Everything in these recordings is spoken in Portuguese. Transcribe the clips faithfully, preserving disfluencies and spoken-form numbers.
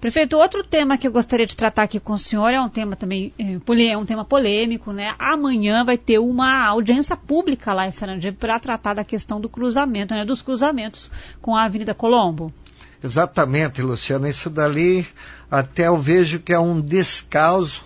Prefeito, outro tema que eu gostaria de tratar aqui com o senhor é um tema também, é um tema polêmico, né? Amanhã vai ter uma audiência pública lá em Sarandi para tratar da questão do cruzamento, né? Dos cruzamentos com a Avenida Colombo. Exatamente, Luciana, isso dali até eu vejo que é um descaso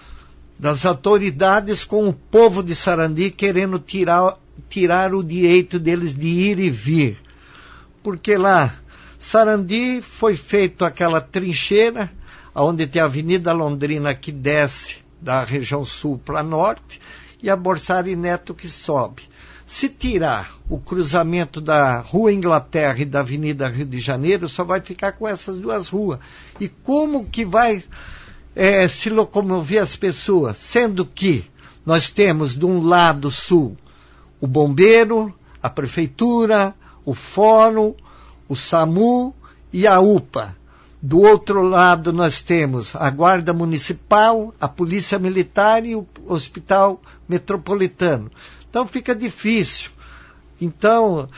das autoridades com o povo de Sarandi querendo tirar, tirar o direito deles de ir e vir. Porque lá, Sarandi foi feito aquela trincheira, onde tem a Avenida Londrina que desce da região sul para norte e a Borsari Neto que sobe. Se tirar o cruzamento da Rua Inglaterra e da Avenida Rio de Janeiro, só vai ficar com essas duas ruas. E como que vai é, se locomover as pessoas? Sendo que nós temos de um lado sul o bombeiro, a prefeitura, o fórum, o SAMU e a UPA. Do outro lado nós temos a Guarda Municipal, a Polícia Militar e o Hospital Metropolitano. Então fica difícil. Então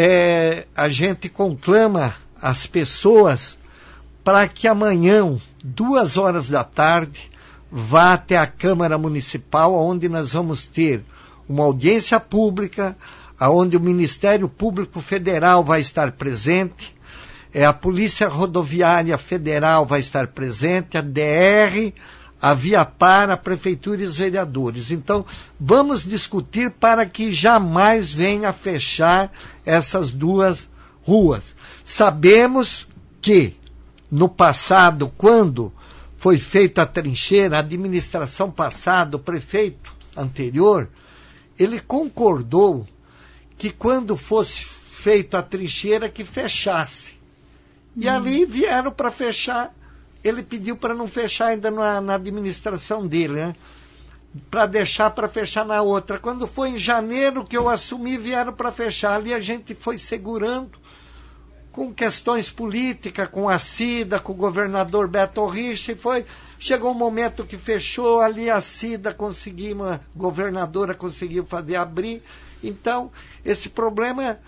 é, a gente conclama as pessoas para que amanhã, duas horas da tarde, vá até a Câmara Municipal, onde nós vamos ter uma audiência pública, onde o Ministério Público Federal vai estar presente, é, a Polícia Rodoviária Federal vai estar presente, a D R, a Viapar, a Prefeitura e os vereadores. Então, vamos discutir para que jamais venha a fechar essas duas ruas. Sabemos que, no passado, quando foi feita a trincheira, a administração passada, o prefeito anterior, ele concordou que quando fosse feita a trincheira, que fechasse. E hum. ali vieram para fechar. Ele pediu para não fechar ainda na, na administração dele, né? Para deixar para fechar na outra. Quando foi em janeiro que eu assumi, vieram para fechar. Ali a gente foi segurando com questões políticas, com a Cida, com o governador Beto Richa, e foi, chegou um momento que fechou, ali a Cida conseguiu, a governadora conseguiu fazer abrir. Então, esse problema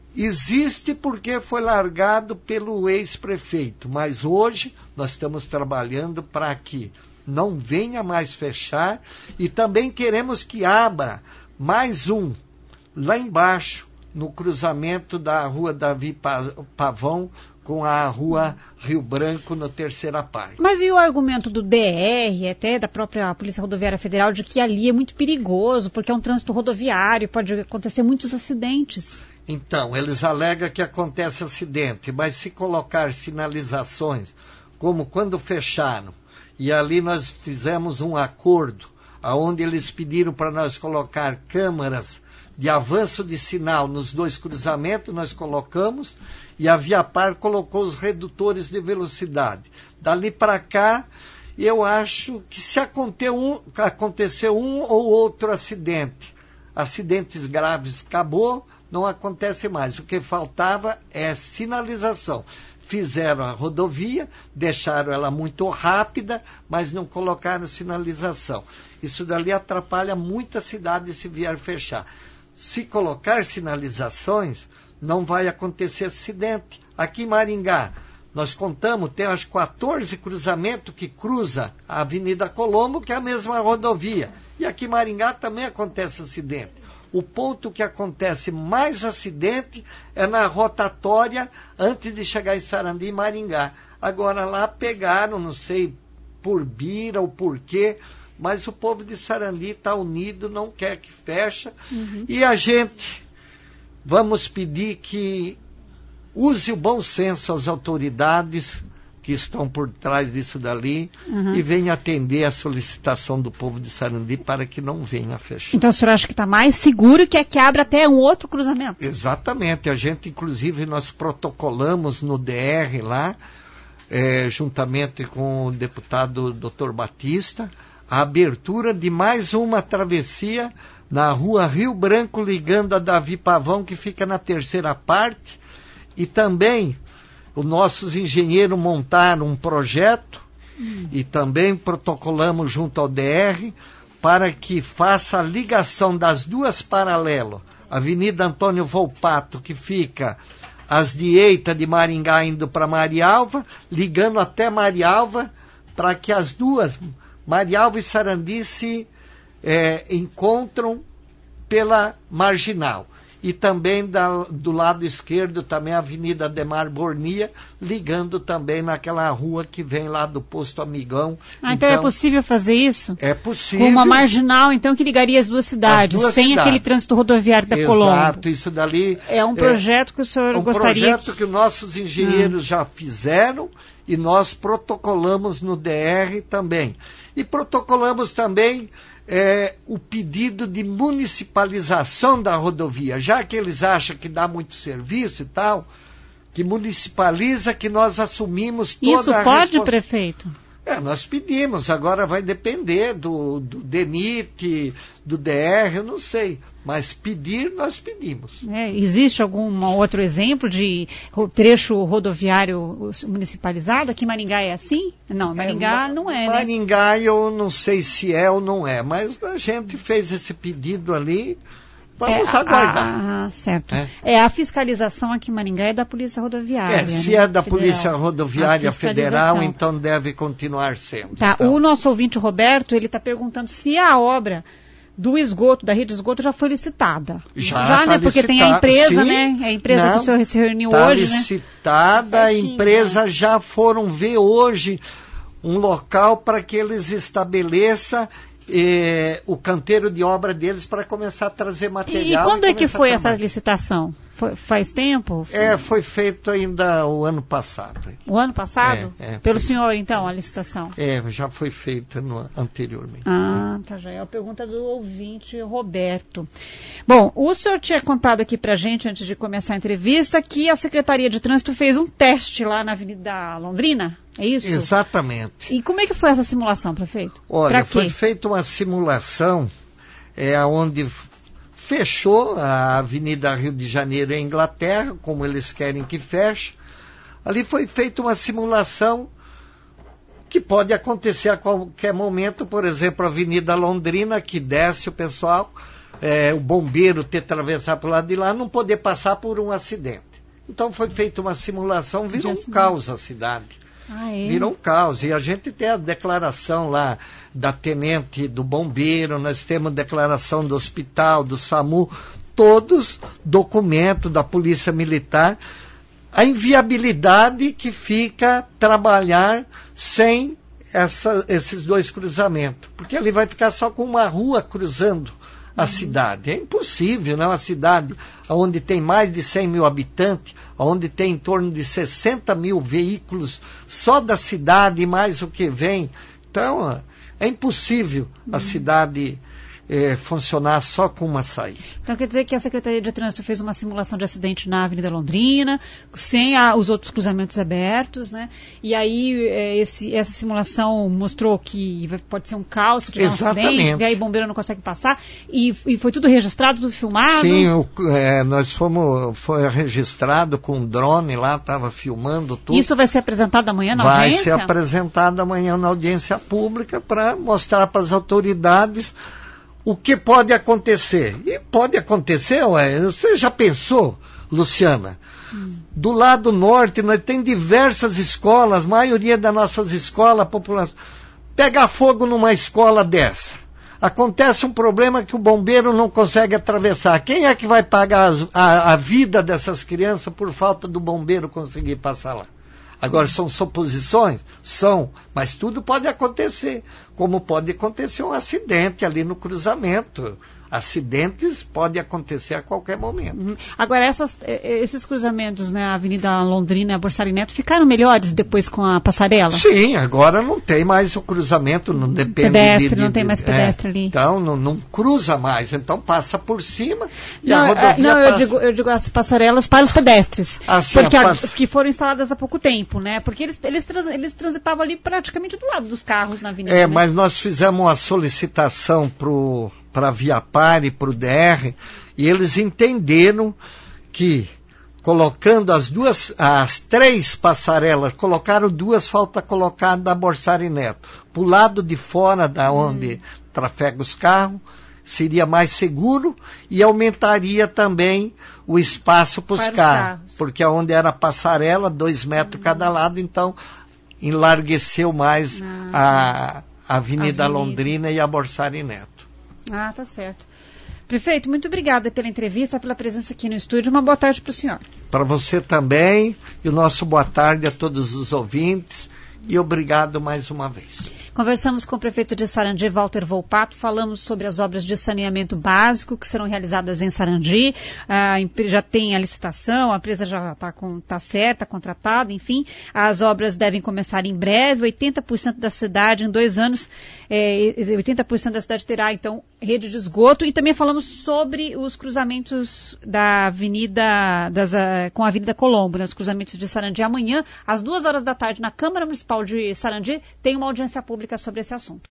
existe porque foi largado pelo ex-prefeito, mas hoje nós estamos trabalhando para que não venha mais fechar e também queremos que abra mais um lá embaixo, no cruzamento da Rua Davi Pavão com a Rua Rio Branco, na terceira parte. Mas e o argumento do D R, até da própria Polícia Rodoviária Federal, de que ali é muito perigoso, porque é um trânsito rodoviário, pode acontecer muitos acidentes? Então, eles alegam que acontece acidente, mas se colocar sinalizações, como quando fecharam, e ali nós fizemos um acordo, onde eles pediram para nós colocar câmaras de avanço de sinal nos dois cruzamentos, nós colocamos, e a Viapar colocou os redutores de velocidade. Dali para cá, eu acho que se acontecer um, acontecer um ou outro acidente, acidentes graves, acabou, não acontece mais. O que faltava é sinalização. Fizeram a rodovia, deixaram ela muito rápida, mas não colocaram sinalização. Isso dali atrapalha muita cidade se vier fechar. Se colocar sinalizações, não vai acontecer acidente. Aqui em Maringá, nós contamos, tem acho quatorze cruzamentos que cruza a Avenida Colombo, que é a mesma rodovia. E aqui em Maringá também acontece acidente. O ponto que acontece mais acidente é na rotatória antes de chegar em Sarandi e Maringá. Agora lá pegaram, não sei por bira ou por quê, mas o povo de Sarandi está unido, não quer que feche. Uhum. E a gente, vamos pedir que use o bom senso às autoridades que estão por trás disso dali, uhum, e venha atender a solicitação do povo de Sarandi para que não venha fechar. Então o senhor acha que está mais seguro que é que abra até um outro cruzamento? Exatamente. A gente, inclusive, nós protocolamos no D R lá, é, juntamente com o deputado doutor Batista, a abertura de mais uma travessia na Rua Rio Branco, ligando a Davi Pavão, que fica na terceira parte, e também os nossos engenheiros montaram um projeto, hum, e também protocolamos junto ao D R para que faça a ligação das duas paralelas, Avenida Antônio Volpato, que fica as de Eita de Maringá indo para Marialva, ligando até Marialva, para que as duas, Marialva e Sarandi, se é, encontram pela Marginal. E também da, do lado esquerdo também a Avenida Ademar Bornia, ligando também naquela rua que vem lá do Posto Amigão. Ah, então, então é possível fazer isso? É possível. Com uma marginal, então, que ligaria as duas cidades, as duas sem cidades. Aquele trânsito rodoviário da Colombo. Exato, isso dali... É um projeto é, que o senhor um gostaria... É um projeto que... que nossos engenheiros ah. já fizeram e nós protocolamos no D R também. E protocolamos também... É, o pedido de municipalização da rodovia, já que eles acham que dá muito serviço e tal, que municipaliza, que nós assumimos toda Isso a pode, resposta... prefeito? É, nós pedimos, agora vai depender do, do D N I T, do D R, eu não sei, mas pedir, nós pedimos. É, existe algum outro exemplo de trecho rodoviário municipalizado? Aqui em Maringá é assim? Não, Maringá é, não é, Maringá né? eu não sei se é ou não é, mas a gente fez esse pedido ali, vamos é, aguardar. Ah, certo. É. é, a fiscalização aqui em Maringá é da Polícia Rodoviária. É, se né? é da Federal. Polícia Rodoviária Federal, então deve continuar sendo. Tá, então. O nosso ouvinte Roberto, ele está perguntando se a obra do esgoto, da rede de esgoto, já foi licitada. Já, já tá né? Porque tem a empresa, sim, né? A empresa não, que o senhor se reuniu tá hoje, licitada, né? a empresa né? já foram ver hoje um local para que eles estabeleçam eh, o canteiro de obra deles para começar a trazer material. E quando e é que foi essa trabalhar. licitação? Foi, faz tempo? É, foi feito ainda o ano passado. O ano passado? É, é, Pelo foi... senhor, então, a licitação? É, já foi feita no, anteriormente. Ah, tá, já é a pergunta do ouvinte Roberto. Bom, o senhor tinha contado aqui pra gente, antes de começar a entrevista, que a Secretaria de Trânsito fez um teste lá na Avenida Londrina, é isso? Exatamente. E como é que foi essa simulação, prefeito? Olha, foi feita uma simulação é, onde... fechou a Avenida Rio de Janeiro em Inglaterra, como eles querem que feche. Ali foi feita uma simulação que pode acontecer a qualquer momento, por exemplo, a Avenida Londrina, que desce o pessoal, é, o bombeiro ter que atravessar para o lado de lá, não poder passar por um acidente. Então foi feita uma simulação, virou um caos a cidade. Ah, é? Virou um caos. E a gente tem a declaração lá da tenente do bombeiro, nós temos declaração do hospital, do SAMU, todos documentos da Polícia Militar, a inviabilidade que fica trabalhar sem essa, esses dois cruzamentos. Porque ali vai ficar só com uma rua cruzando a uhum. cidade. É impossível, não? A cidade onde tem mais de cem mil habitantes, onde tem em torno de sessenta mil veículos só da cidade e mais o que vem. Então, é impossível a cidade é, funcionar só com uma saída. Então quer dizer que a Secretaria de Trânsito fez uma simulação de acidente na Avenida Londrina, sem a, os outros cruzamentos abertos, né? E aí é, esse, essa simulação mostrou que pode ser um caos se tiver um acidente, e aí o bombeiro não consegue passar, e, e foi tudo registrado, tudo filmado? Sim, o, é, nós fomos, foi registrado com um drone lá, estava filmando tudo. Isso vai ser apresentado amanhã na vai audiência? Vai ser apresentado amanhã na audiência pública para mostrar para as autoridades o que pode acontecer. E pode acontecer, ué, você já pensou, Luciana? Hum. Do lado norte, nós temos diversas escolas, a maioria das nossas escolas, a população, pega fogo numa escola dessa. Acontece um problema que o bombeiro não consegue atravessar. Quem é que vai pagar as, a, a vida dessas crianças por falta do bombeiro conseguir passar lá? Agora, são suposições? São, mas tudo pode acontecer, como pode acontecer um acidente ali no cruzamento. Acidentes podem acontecer a qualquer momento. Uhum. Agora, essas, esses cruzamentos, né, a Avenida Londrina e a Borsari Neto, ficaram melhores depois com a passarela? Sim, agora não tem mais o cruzamento, não depende pedestre, de, de, não tem mais pedestre é, ali. Então, não, não cruza mais, então passa por cima e não, a rodovia não, passa... eu digo, eu digo as passarelas para os pedestres, assim, porque a, pass... que foram instaladas há pouco tempo, né? Porque eles, eles, trans, eles transitavam ali praticamente do lado dos carros na avenida. É, né? mas nós fizemos uma solicitação pro para a Viapar e para o D R, e eles entenderam que, colocando as duas, as três passarelas, colocaram duas, falta colocar da Borsari Neto, para o lado de fora da onde hum. trafega os carros, seria mais seguro e aumentaria também o espaço para os carros, porque onde era passarela, dois metros uhum. cada lado, então enlargueceu mais ah, a, a Avenida, Avenida Londrina e a Borsari Neto. Ah, tá certo. Prefeito, muito obrigada pela entrevista, pela presença aqui no estúdio. Uma boa tarde para o senhor. Para você também, e o nosso boa tarde a todos os ouvintes, e obrigado mais uma vez. Conversamos com o prefeito de Sarandi, Walter Volpato, falamos sobre as obras de saneamento básico que serão realizadas em Sarandi. Ah, já tem a licitação, a empresa já está tá certa, contratada, enfim. As obras devem começar em breve. oitenta por cento da cidade, em dois anos, é, oitenta por cento da cidade terá, então, rede de esgoto. E também falamos sobre os cruzamentos da avenida, das, uh, com a Avenida Colombo, né, os cruzamentos de Sarandi. Amanhã, às duas horas da tarde, na Câmara Municipal de Sarandi, tem uma audiência pública sobre esse assunto.